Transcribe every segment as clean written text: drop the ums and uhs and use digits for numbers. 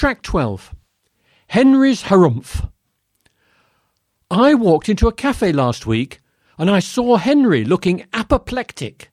Track 12. Henry's Harumph. I walked into a cafe last week and I saw Henry looking apoplectic.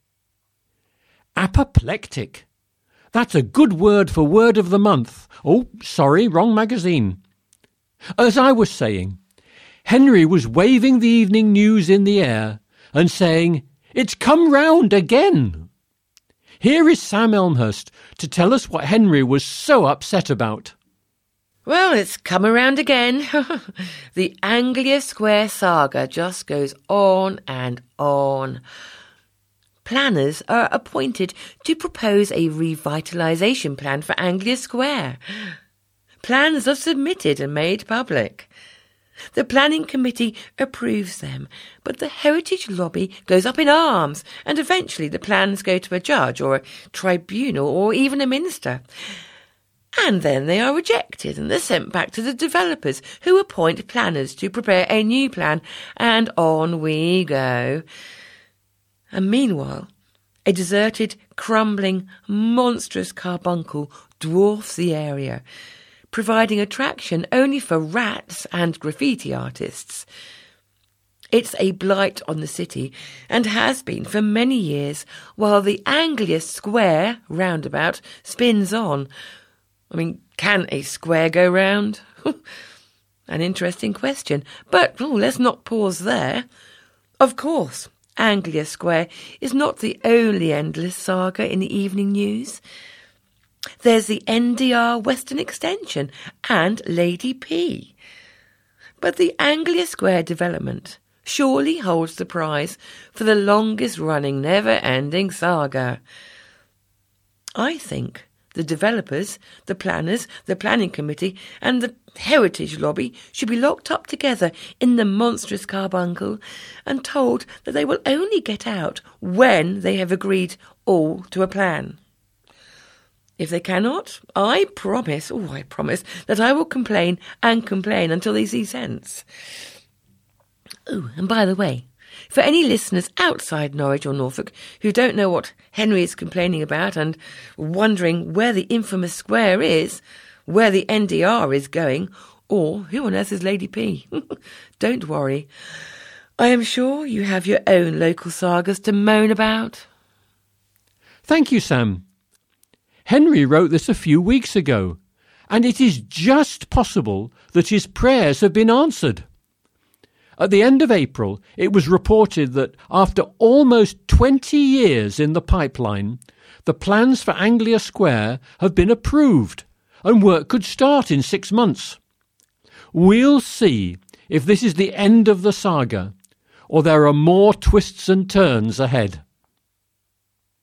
Apoplectic. That's a good word for word of the month. Oh, sorry, wrong magazine. As I was saying, Henry was waving the evening news in the air and saying, "It's come round again." Here is Sam Elmhurst to tell us what Henry was so upset about. Well, it's come around again. The Anglia Square saga just goes on and on. Planners are appointed to propose a revitalisation plan for Anglia Square. Plans are submitted and made public. The planning committee approves them, but the heritage lobby goes up in arms, and eventually the plans go to a judge or a tribunal or even a minister. And then they are rejected and they're sent back to the developers, who appoint planners to prepare a new plan, and on we go. And meanwhile, a deserted, crumbling, monstrous carbuncle dwarfs the area, providing attraction only for rats and graffiti artists. It's a blight on the city and has been for many years, while the Anglia Square roundabout spins on. I mean, can a square go round? An interesting question, but let's not pause there. Of course, Anglia Square is not the only endless saga in the evening news. There's the NDR Western Extension and Lady P. But the Anglia Square development surely holds the prize for the longest-running, never-ending saga. I think the developers, the planners, the planning committee and the heritage lobby should be locked up together in the monstrous carbuncle and told that they will only get out when they have agreed all to a plan. If they cannot, I promise that I will complain until they see sense. Oh, and by the way, for any listeners outside Norwich or Norfolk who don't know what Henry is complaining about and wondering where the infamous square is, where the NDR is going, or who on earth is Lady P, don't worry. I am sure you have your own local sagas to moan about. Thank you, Sam. Henry wrote this a few weeks ago, and it is just possible that his prayers have been answered. At the end of April, it was reported that after almost 20 years in the pipeline, the plans for Anglia Square have been approved and work could start in 6 months. We'll see if this is the end of the saga or there are more twists and turns ahead.